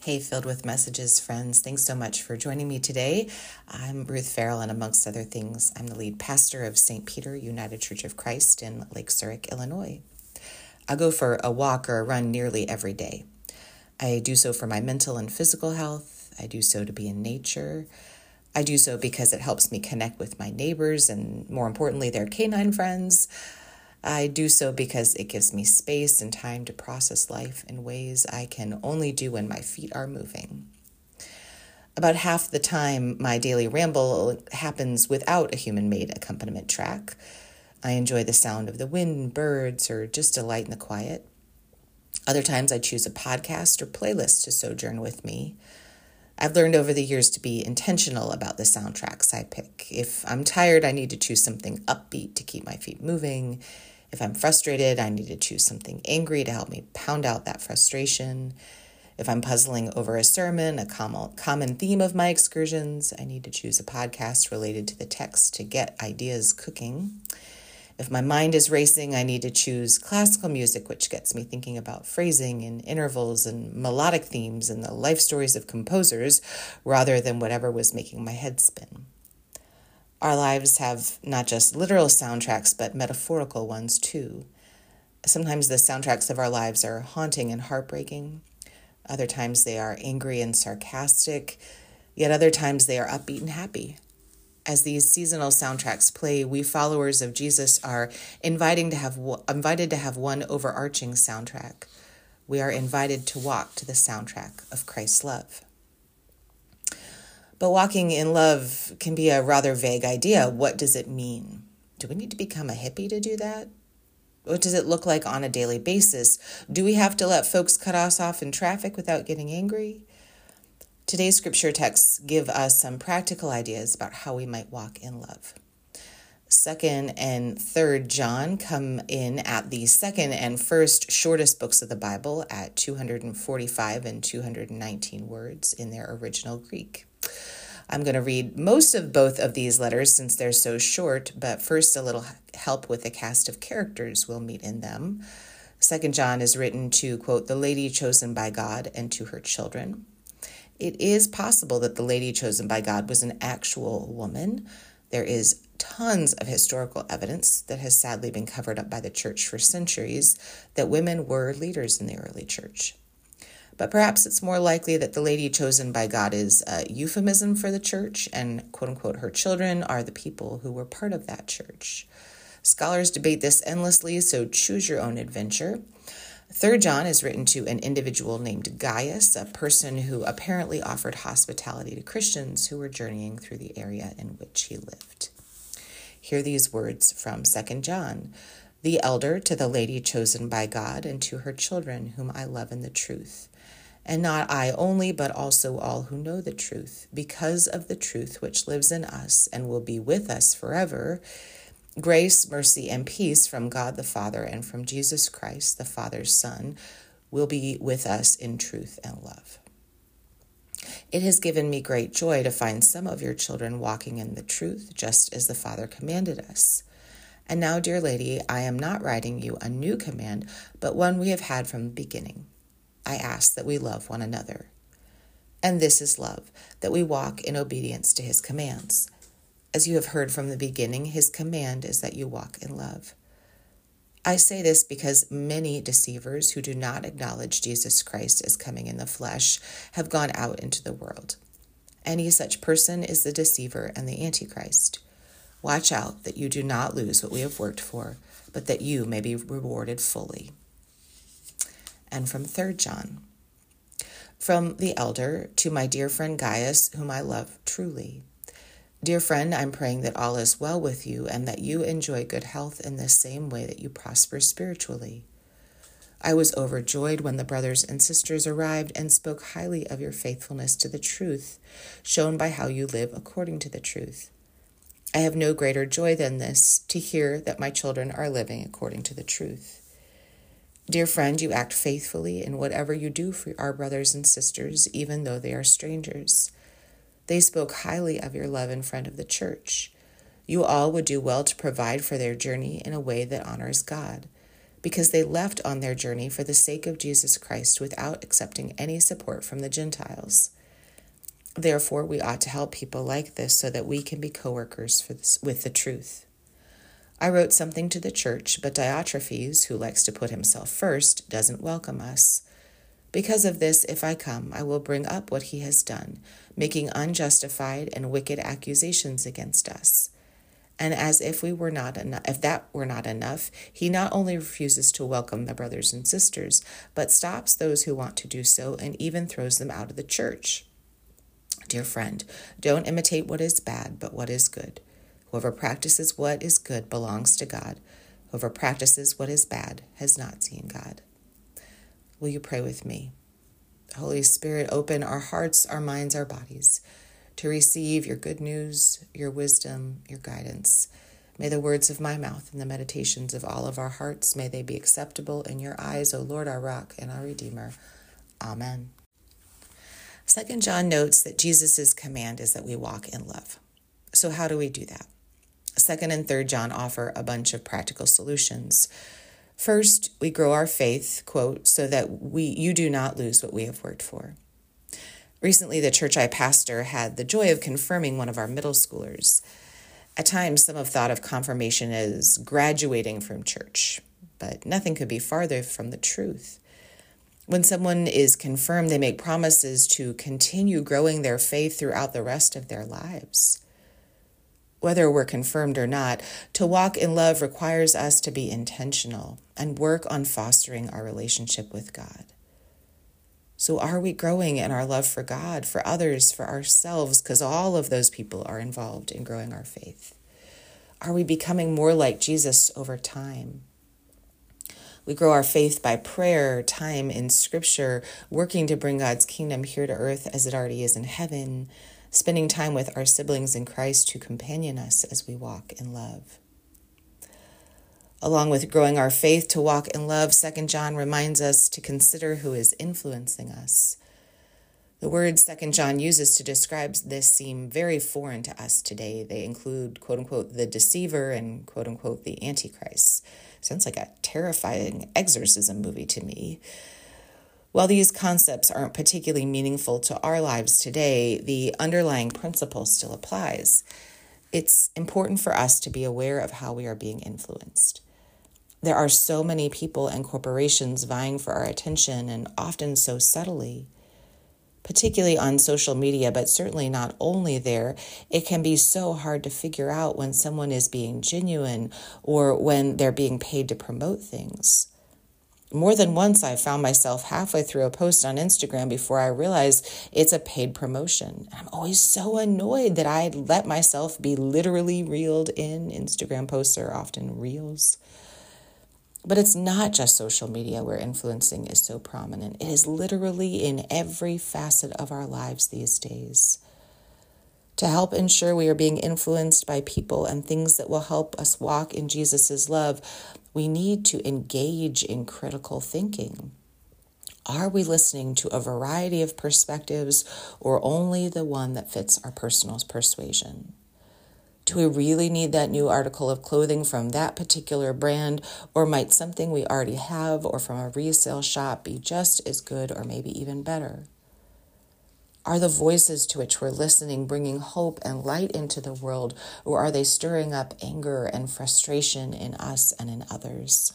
Hey, Filled with Messages friends, thanks so much for joining me today. I'm Ruth Farrell, and amongst other things, I'm the lead pastor of St. Peter United Church of Christ in Lake Zurich, Illinois. I go for a walk or a run nearly every day. I do so for my mental and physical health. I do so to be in nature. I do so because it helps me connect with my neighbors and, more importantly, their canine friends. I do so because it gives me space and time to process life in ways I can only do when my feet are moving. About half the time, my daily ramble happens without a human-made accompaniment track. I enjoy the sound of the wind, birds, or just delight in the quiet. Other times, I choose a podcast or playlist to sojourn with me. I've learned over the years to be intentional about the soundtracks I pick. If I'm tired, I need to choose something upbeat to keep my feet moving. If I'm frustrated, I need to choose something angry to help me pound out that frustration. If I'm puzzling over a sermon, a common theme of my excursions, I need to choose a podcast related to the text to get ideas cooking. If my mind is racing, I need to choose classical music, which gets me thinking about phrasing and intervals and melodic themes and the life stories of composers, rather than whatever was making my head spin. Our lives have not just literal soundtracks, but metaphorical ones too. Sometimes the soundtracks of our lives are haunting and heartbreaking. Other times they are angry and sarcastic, yet other times they are upbeat and happy. As these seasonal soundtracks play, we followers of Jesus are invited to have one overarching soundtrack. We are invited to walk to the soundtrack of Christ's love. But walking in love can be a rather vague idea. What does it mean? Do we need to become a hippie to do that? What does it look like on a daily basis? Do we have to let folks cut us off in traffic without getting angry? Today's scripture texts give us some practical ideas about how we might walk in love. 2nd and 3rd John come in at the second and first shortest books of the Bible at 245 and 219 words in their original Greek. I'm going to read most of both of these letters since they're so short, but first a little help with the cast of characters we'll meet in them. 2nd John is written to, quote, the lady chosen by God and to her children. It is possible that the lady chosen by God was an actual woman. There is tons of historical evidence that has sadly been covered up by the church for centuries that women were leaders in the early church. But perhaps it's more likely that the lady chosen by God is a euphemism for the church, and quote-unquote her children are the people who were part of that church. Scholars debate this endlessly, so choose your own adventure. 3rd John is written to an individual named Gaius, a person who apparently offered hospitality to Christians who were journeying through the area in which he lived. Hear these words from 2nd John. The elder to the lady chosen by God and to her children whom I love in the truth. And not I only, but also all who know the truth, because of the truth which lives in us and will be with us forever. Grace, mercy, and peace from God the Father and from Jesus Christ, the Father's Son, will be with us in truth and love. It has given me great joy to find some of your children walking in the truth, just as the Father commanded us. And now, dear lady, I am not writing you a new command, but one we have had from the beginning. I ask that we love one another. And this is love, that we walk in obedience to his commands. As you have heard from the beginning, his command is that you walk in love. I say this because many deceivers who do not acknowledge Jesus Christ as coming in the flesh have gone out into the world. Any such person is the deceiver and the Antichrist. Watch out that you do not lose what we have worked for, but that you may be rewarded fully. And from 3rd John. From the elder to my dear friend Gaius, whom I love truly. Dear friend, I'm praying that all is well with you and that you enjoy good health in the same way that you prosper spiritually. I was overjoyed when the brothers and sisters arrived and spoke highly of your faithfulness to the truth, shown by how you live according to the truth. I have no greater joy than this, to hear that my children are living according to the truth. Dear friend, you act faithfully in whatever you do for our brothers and sisters, even though they are strangers. They spoke highly of your love and friend of the church. You all would do well to provide for their journey in a way that honors God. because they left on their journey for the sake of Jesus Christ without accepting any support from the Gentiles. Therefore, we ought to help people like this so that we can be co-workers with the truth. I wrote something to the church, but Diotrephes, who likes to put himself first, doesn't welcome us. Because of this, if I come, I will bring up what he has done, making unjustified and wicked accusations against us. And as if that were not enough, he not only refuses to welcome the brothers and sisters, but stops those who want to do so and even throws them out of the church. Dear friend, don't imitate what is bad, but what is good. Whoever practices what is good belongs to God. Whoever practices what is bad has not seen God. Will you pray with me? Holy Spirit, open our hearts, our minds, our bodies to receive your good news, your wisdom, your guidance. May the words of my mouth and the meditations of all of our hearts, may they be acceptable in your eyes, O Lord, our rock and our Redeemer. Amen. 2 John notes that Jesus' command is that we walk in love. So how do we do that? 2 and 3 John offer a bunch of practical solutions. First, we grow our faith, quote, so that you do not lose what we have worked for. Recently, the church I pastor had the joy of confirming one of our middle schoolers. At times, some have thought of confirmation as graduating from church, but nothing could be farther from the truth. When someone is confirmed, they make promises to continue growing their faith throughout the rest of their lives. Whether we're confirmed or not, to walk in love requires us to be intentional and work on fostering our relationship with God. So are we growing in our love for God, for others, for ourselves? Because all of those people are involved in growing our faith. Are we becoming more like Jesus over time? We grow our faith by prayer, time in Scripture, working to bring God's kingdom here to earth as it already is in heaven, spending time with our siblings in Christ who companion us as we walk in love. Along with growing our faith to walk in love, 2 John reminds us to consider who is influencing us. The words 2 John uses to describe this seem very foreign to us today. They include, quote-unquote, the deceiver and, quote-unquote, the antichrist. Sounds like a terrifying exorcism movie to me. While these concepts aren't particularly meaningful to our lives today, the underlying principle still applies. It's important for us to be aware of how we are being influenced. There are so many people and corporations vying for our attention, and often so subtly. Particularly on social media, but certainly not only there, it can be so hard to figure out when someone is being genuine or when they're being paid to promote things. More than once, I found myself halfway through a post on Instagram before I realized it's a paid promotion. I'm always so annoyed that I let myself be literally reeled in. Instagram posts are often reels. But it's not just social media where influencing is so prominent. It is literally in every facet of our lives these days. To help ensure we are being influenced by people and things that will help us walk in Jesus' love, we need to engage in critical thinking. Are we listening to a variety of perspectives or only the one that fits our personal persuasion? Do we really need that new article of clothing from that particular brand, or might something we already have or from a resale shop be just as good or maybe even better? Are the voices to which we're listening bringing hope and light into the world, or are they stirring up anger and frustration in us and in others?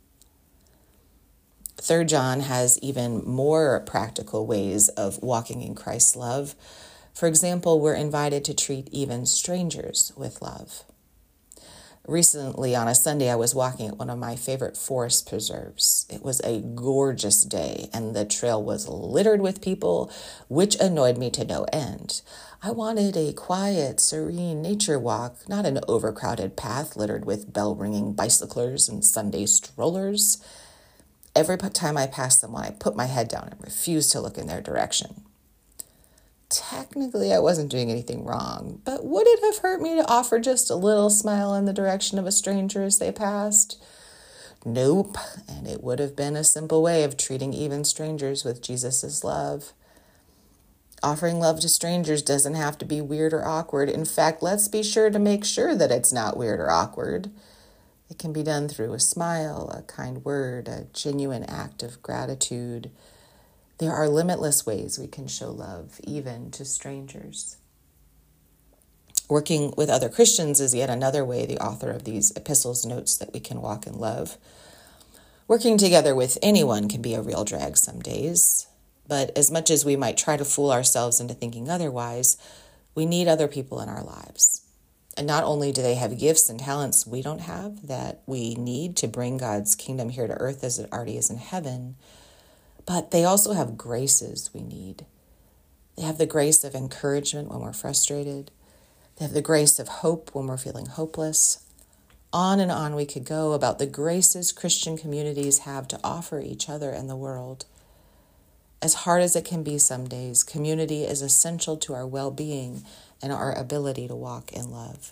3 John has even more practical ways of walking in Christ's love. For example, we're invited to treat even strangers with love. Recently, on a Sunday, I was walking at one of my favorite forest preserves. It was a gorgeous day, and the trail was littered with people, which annoyed me to no end. I wanted a quiet, serene nature walk, not an overcrowded path littered with bell-ringing bicyclers and Sunday strollers. Every time I passed someone, I put my head down and refused to look in their direction. Technically, I wasn't doing anything wrong, but would it have hurt me to offer just a little smile in the direction of a stranger as they passed? Nope, and it would have been a simple way of treating even strangers with Jesus' love. Offering love to strangers doesn't have to be weird or awkward. In fact, let's be sure to make sure that it's not weird or awkward. It can be done through a smile, a kind word, a genuine act of gratitude. There are limitless ways we can show love, even to strangers. Working with other Christians is yet another way the author of these epistles notes that we can walk in love. Working together with anyone can be a real drag some days, but as much as we might try to fool ourselves into thinking otherwise, we need other people in our lives. And not only do they have gifts and talents we don't have that we need to bring God's kingdom here to earth as it already is in heaven, but they also have graces we need. They have the grace of encouragement when we're frustrated. They have the grace of hope when we're feeling hopeless. On and on we could go about the graces Christian communities have to offer each other and the world. As hard as it can be some days, community is essential to our well-being and our ability to walk in love.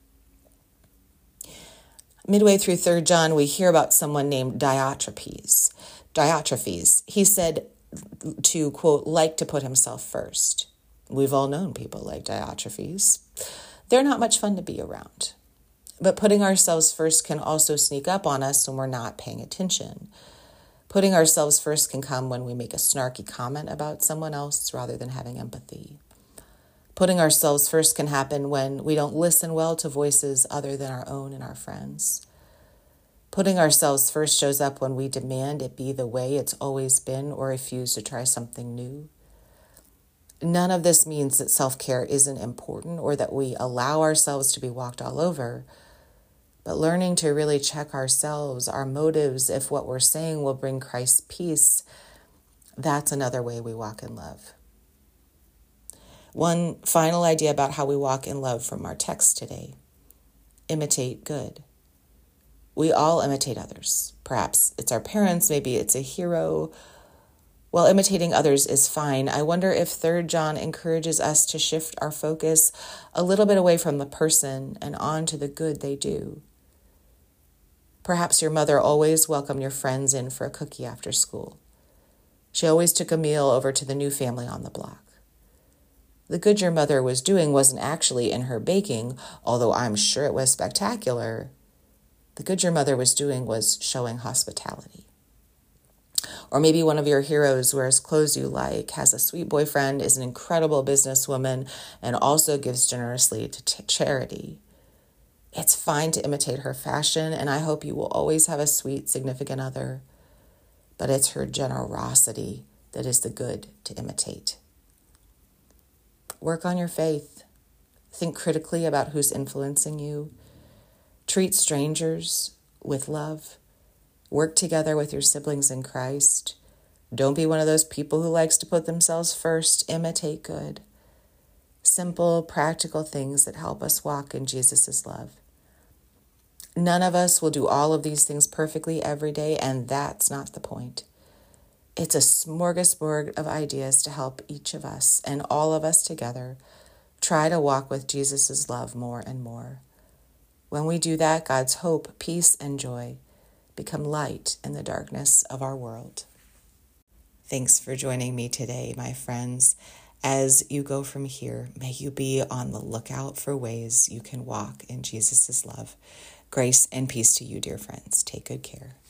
Midway through 3 John, we hear about someone named Diotrephes. He said to, quote, like to put himself first. We've all known people like Diotrephes. They're not much fun to be around. But putting ourselves first can also sneak up on us when we're not paying attention. Putting ourselves first can come when we make a snarky comment about someone else rather than having empathy. Putting ourselves first can happen when we don't listen well to voices other than our own and our friends. Putting ourselves first shows up when we demand it be the way it's always been or refuse to try something new. None of this means that self-care isn't important or that we allow ourselves to be walked all over. But learning to really check ourselves, our motives, if what we're saying will bring Christ's peace, that's another way we walk in love. One final idea about how we walk in love from our text today. Imitate good. We all imitate others. Perhaps it's our parents, maybe it's a hero. While imitating others is fine, I wonder if 3 John encourages us to shift our focus a little bit away from the person and on to the good they do. Perhaps your mother always welcomed your friends in for a cookie after school. She always took a meal over to the new family on the block. The good your mother was doing wasn't actually in her baking, although I'm sure it was spectacular. The good your mother was doing was showing hospitality. Or maybe one of your heroes wears clothes you like, has a sweet boyfriend, is an incredible businesswoman, and also gives generously to charity. It's fine to imitate her fashion, and I hope you will always have a sweet, significant other. But it's her generosity that is the good to imitate. Work on your faith. Think critically about who's influencing you. Treat strangers with love. Work together with your siblings in Christ. Don't be one of those people who likes to put themselves first. Imitate good. Simple, practical things that help us walk in Jesus' love. None of us will do all of these things perfectly every day, and that's not the point. It's a smorgasbord of ideas to help each of us and all of us together try to walk with Jesus' love more and more. When we do that, God's hope, peace, and joy become light in the darkness of our world. Thanks for joining me today, my friends. As you go from here, may you be on the lookout for ways you can walk in Jesus' love. Grace and peace to you, dear friends. Take good care.